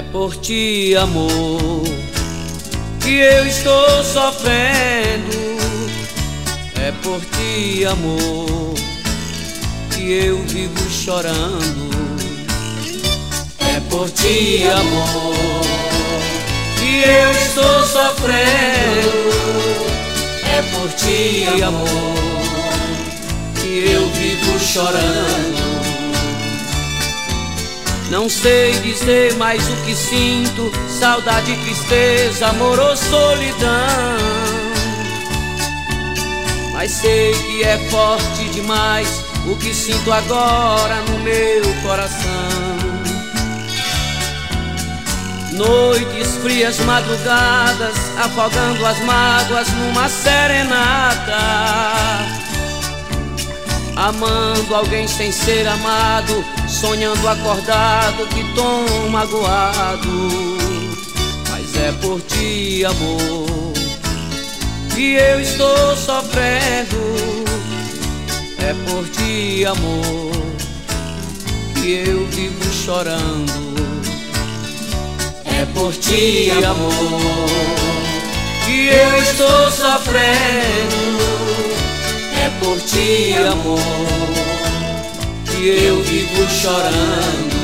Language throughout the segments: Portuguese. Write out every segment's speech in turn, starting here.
por ti, amor, que eu estou sofrendo. É por ti, amor, que eu vivo chorando. É por ti, amor, que eu estou sofrendo. É por ti, amor, que eu vivo chorando. Não sei dizer mais o que sinto, saudade, tristeza, amor ou solidão. Mas sei que é forte demais o que sinto agora no meu coração. Noites frias, madrugadas, afogando as mágoas numa serenata. Amando alguém sem ser amado, sonhando acordado, que tom magoado. Mas é por ti, amor, que eu estou sofrendo. É por ti, amor, que eu vivo chorando. É por ti, amor, que eu estou sofrendo. É por ti, amor, que eu vivo chorando.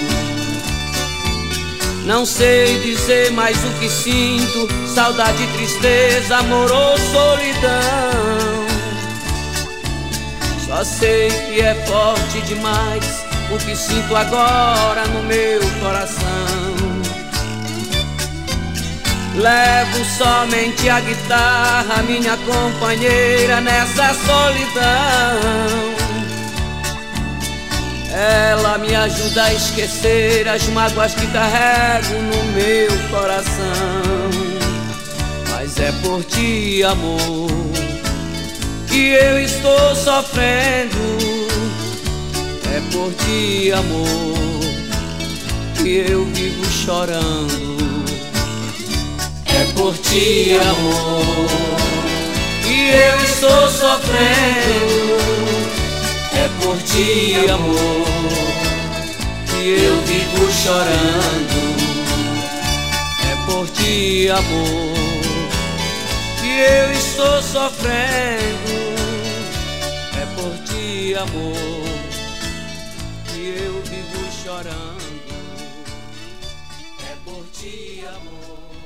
Não sei dizer mais o que sinto, saudade, tristeza, amor ou solidão. Só sei que é forte demais o que sinto agora no meu coração. Levo somente a guitarra, minha companheira, nessa solidão. Ela me ajuda a esquecer as mágoas que carrego no meu coração. Mas é por ti, amor, que eu estou sofrendo. É por ti, amor, que eu vivo chorando. É por ti, amor, que eu estou sofrendo. É por ti, amor, que eu vivo chorando. É por ti, amor, que eu estou sofrendo. É por ti, amor, que eu vivo chorando. É por ti, amor.